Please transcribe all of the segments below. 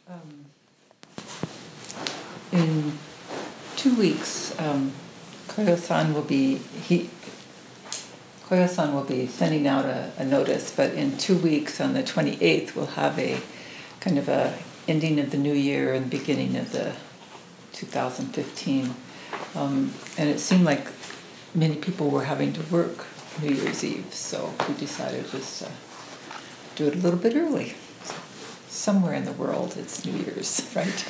Um, in 2 weeks, Koyo-san will be sending out a notice, but in 2 weeks, on the 28th, we'll have a kind of a ending of the new year and beginning of the 2015. And it seemed like many people were having to work New Year's Eve, so we decided just to do it a little bit early. Somewhere in the world, it's New Year's, right?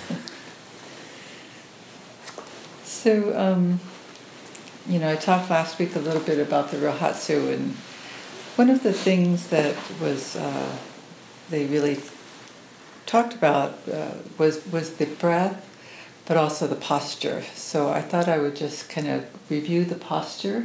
So, I talked last week a little bit about the Rohatsu, and one of the things that was they really talked about was the breath, but also the posture. So I thought I would just kind of review the posture,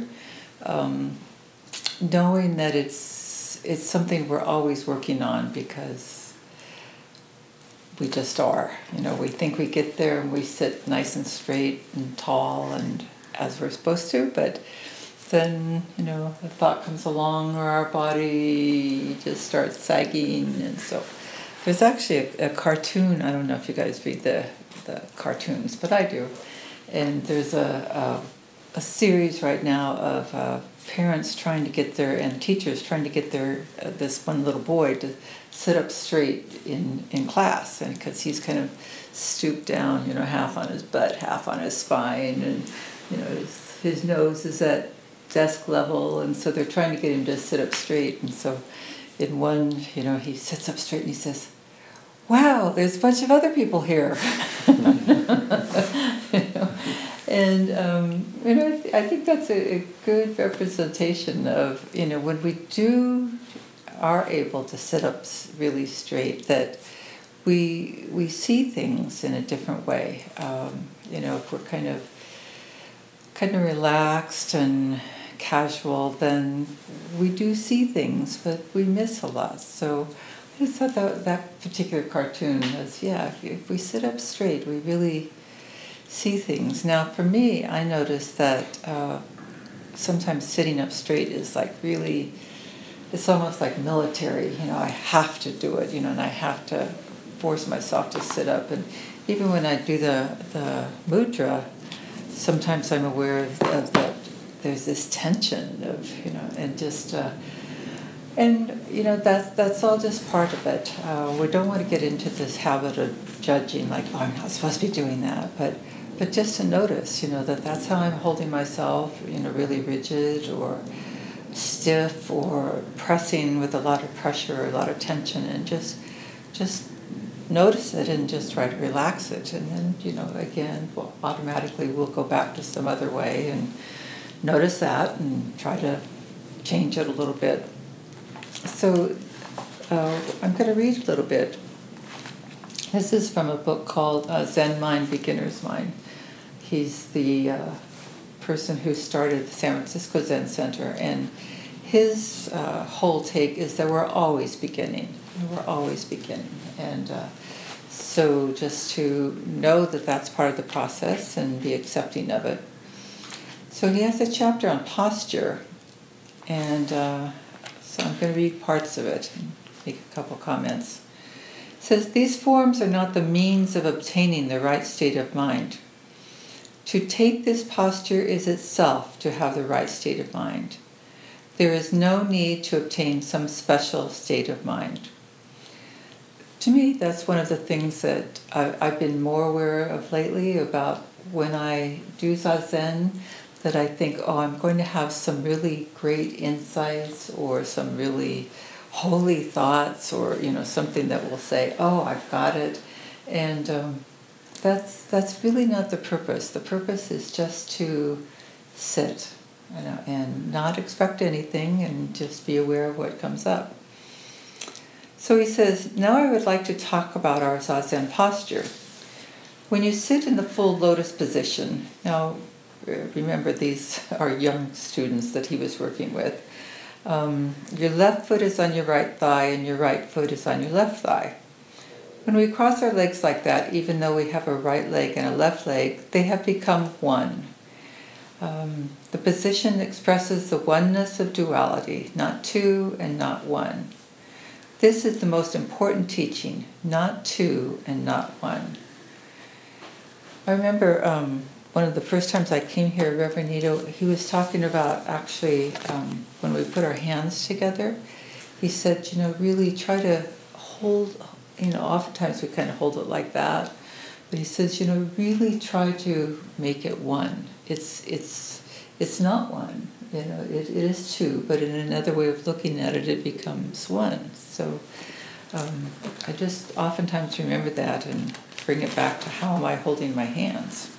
knowing that it's something we're always working on because we just are. We think we get there and we sit nice and straight and tall and as we're supposed to, but then, a thought comes along or our body just starts sagging. And so there's actually a cartoon. I don't know if you guys read the cartoons, but I do. And there's a series right now of parents trying to get and teachers trying to get this one little boy to sit up straight in class, and because he's kind of stooped down, half on his butt, half on his spine, and his nose is at desk level, and so they're trying to get him to sit up straight. And so in one, he sits up straight and he says, "Wow, there's a bunch of other people here." And I think that's a good representation of when we are able to sit up really straight, that we see things in a different way. If we're kind of relaxed and casual, then we do see things, but we miss a lot. So I just thought that particular cartoon was, if we sit up straight, we really see things. Now, for me, I noticed that sometimes sitting up straight is like really, it's almost like military. I have to do it, and I have to force myself to sit up. And even when I do the mudra, sometimes I'm aware of that there's this tension of, and just, that's all just part of it. We don't want to get into this habit of judging, like, oh, I'm not supposed to be doing that, but just to notice, that's how I'm holding myself, really rigid or stiff or pressing with a lot of pressure, a lot of tension, and just notice it and just try to relax it. And then, again, automatically we'll go back to some other way and notice that and try to change it a little bit. So I'm going to read a little bit. This is from a book called Zen Mind, Beginner's Mind. He's the person who started the San Francisco Zen Center, and his whole take is that we're always beginning. We're always beginning. And so just to know that that's part of the process and be accepting of it. So he has a chapter on posture, and so I'm going to read parts of it and make a couple comments. It says, "These forms are not the means of obtaining the right state of mind. To take this posture is itself to have the right state of mind. There is no need to obtain some special state of mind." To me, that's one of the things that I've been more aware of lately about when I do Zazen, that I think, I'm going to have some really great insights or some really holy thoughts, or, something that will say, oh, I've got it. And that's really not the purpose. The purpose is just to sit, and not expect anything and just be aware of what comes up. So he says, now I would like to talk about our Zazen posture. When you sit in the full lotus position, now remember these are young students that he was working with, your left foot is on your right thigh and your right foot is on your left thigh. When we cross our legs like that, even though we have a right leg and a left leg, they have become one. The position expresses the oneness of duality, not two and not one. This is the most important teaching, not two and not one. I remember one of the first times I came here, Reverend Nito, he was talking about actually when we put our hands together, he said, really try to hold, oftentimes we kind of hold it like that, but he says, really try to make it one. It's not one, it is two, but in another way of looking at it, it becomes one. So I just oftentimes remember that and bring it back to how am I holding my hands.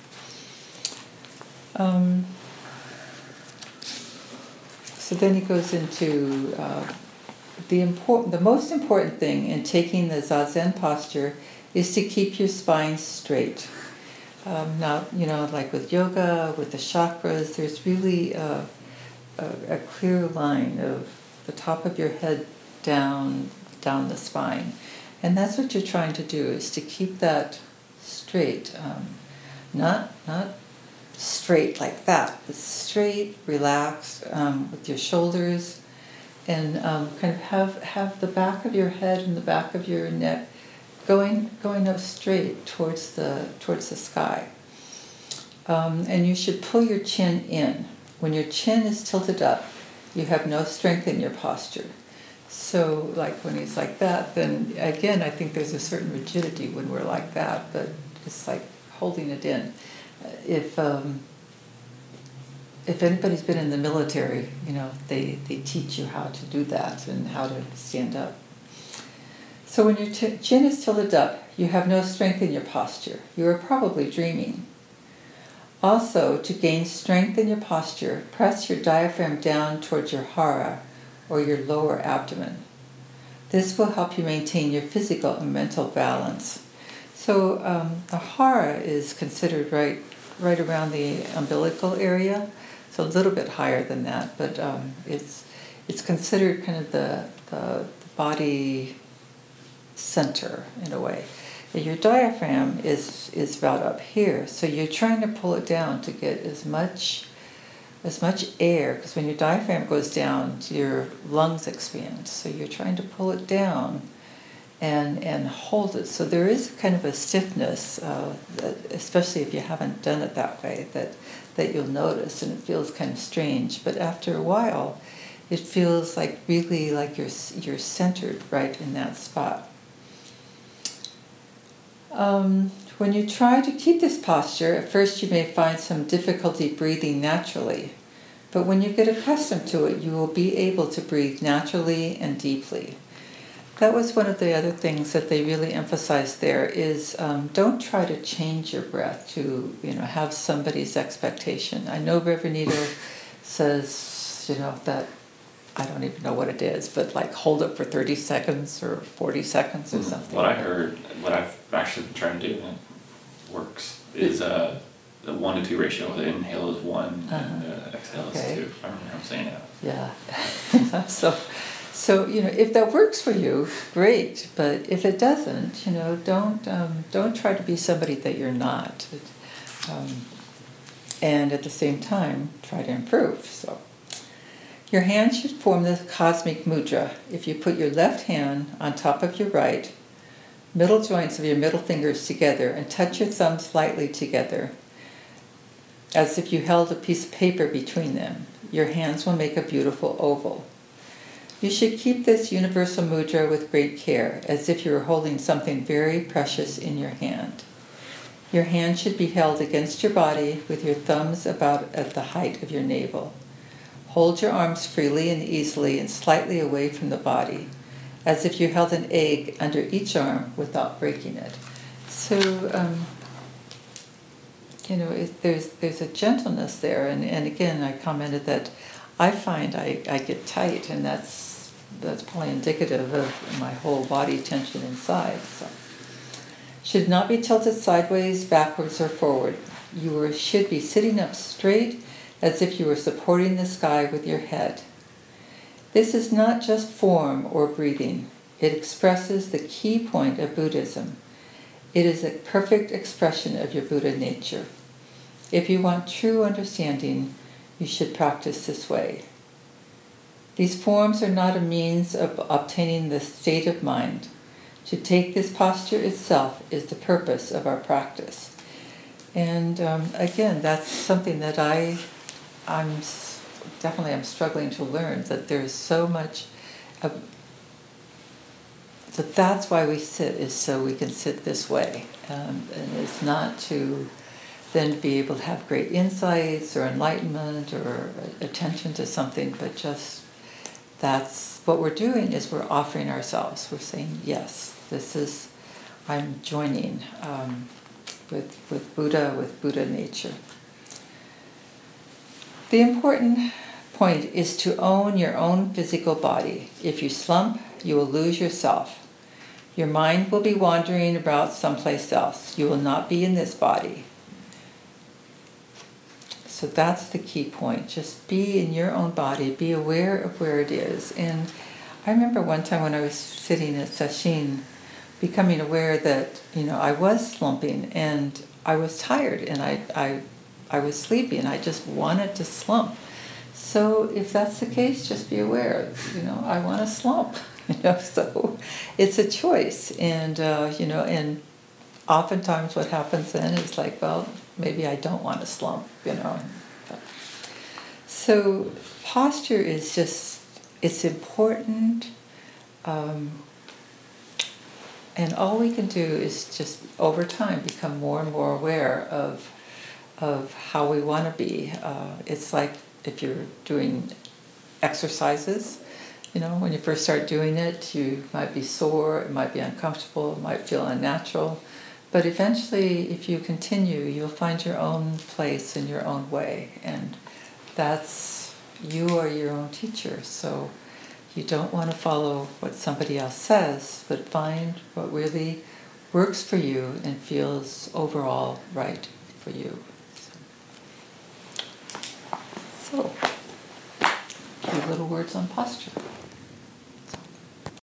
So then he goes into the most important thing in taking the Zazen posture is to keep your spine straight. Now, like with yoga, with the chakras, there's really a clear line of the top of your head down the spine. And that's what you're trying to do, is to keep that straight. Not straight like that, but straight, relaxed, with your shoulders, and kind of have the back of your head and the back of your neck going up straight towards the sky. And you should pull your chin in. When your chin is tilted up, you have no strength in your posture. So like when he's like that, then again, I think there's a certain rigidity when we're like that, but it's like holding it in. If anybody's been in the military, they teach you how to do that and how to stand up. So when your chin is tilted up, you have no strength in your posture. You are probably dreaming. Also, to gain strength in your posture, press your diaphragm down towards your hara, or your lower abdomen. This will help you maintain your physical and mental balance. So the hara is considered right around the umbilical area, so a little bit higher than that, but it's considered kind of the body center in a way. And your diaphragm is about up here, so you're trying to pull it down to get as much air, because when your diaphragm goes down, your lungs expand. So you're trying to pull it down and hold it. So there is kind of a stiffness, especially if you haven't done it that way, that you'll notice, and it feels kind of strange. But after a while, it feels like really like you're centered right in that spot. When you try to keep this posture, at first you may find some difficulty breathing naturally, but when you get accustomed to it, you will be able to breathe naturally and deeply. That was one of the other things that they really emphasized there is don't try to change your breath to have somebody's expectation. I know Reverend Nito says that I don't even know what it is, but like hold it for 30 seconds or 40 seconds or something. What I've actually been trying to do, and it works, is the 1 to 2 ratio. The inhale is 1 and the exhale is 2. I remember I'm saying that. Yeah. So if that works for you, great. But if it doesn't, don't try to be somebody that you're not. And at the same time, try to improve. So your hands should form the cosmic mudra. If you put your left hand on top of your right, middle joints of your middle fingers together, and touch your thumbs lightly together, as if you held a piece of paper between them, your hands will make a beautiful oval. You should keep this universal mudra with great care, as if you were holding something very precious in your hand. Your hand should be held against your body with your thumbs about at the height of your navel. Hold your arms freely and easily and slightly away from the body, as if you held an egg under each arm without breaking it. So, there's a gentleness there, and again, I commented that I find I get tight, and that's probably indicative of my whole body tension inside. So, should not be tilted sideways, backwards, or forward. You should be sitting up straight, as if you were supporting the sky with your head. This is not just form or breathing. It expresses the key point of Buddhism. It is a perfect expression of your Buddha nature. If you want true understanding, you should practice this way. These forms are not a means of obtaining the state of mind. To take this posture itself is the purpose of our practice. And again, that's something that I'm struggling to learn, that there's so much of, that's why we sit, is so we can sit this way. And it's not to then be able to have great insights or enlightenment or attention to something, but just that's what we're doing, is we're offering ourselves. We're saying, yes, this is, I'm joining with Buddha nature. The important point is to own your own physical body. If you slump, you will lose yourself. Your mind will be wandering about someplace else. You will not be in this body. So that's the key point. Just be in your own body. Be aware of where it is. And I remember one time when I was sitting at Sesshin, becoming aware that, I was slumping and I was tired and I was sleepy and I just wanted to slump. So if that's the case, just be aware, I want to slump. So it's a choice. And, and oftentimes what happens then is like, well, maybe I don't want to slump, So posture is just, it's important. And all we can do is just over time become more and more aware of how we want to be. It's like if you're doing exercises, when you first start doing it, you might be sore, it might be uncomfortable, it might feel unnatural. But eventually, if you continue, you'll find your own place in your own way. And you are your own teacher. So you don't want to follow what somebody else says, but find what really works for you and feels overall right for you. So, a few little words on posture.